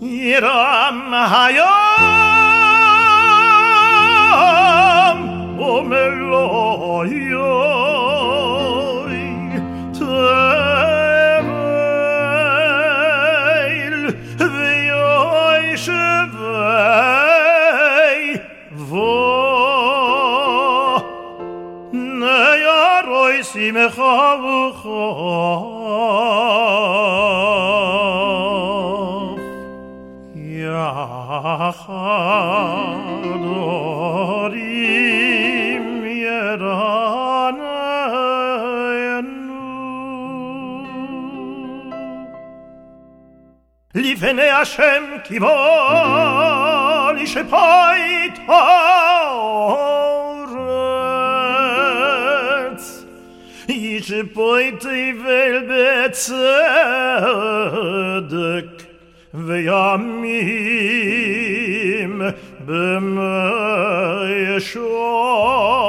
ירם היום ומלואי תבל ויוי שבי בו נערוי שמחה וכוח יחד הורים ירננו לפני השם כיבול שפוית האורץ ישפוית תבל בצדק וימים במי ישוע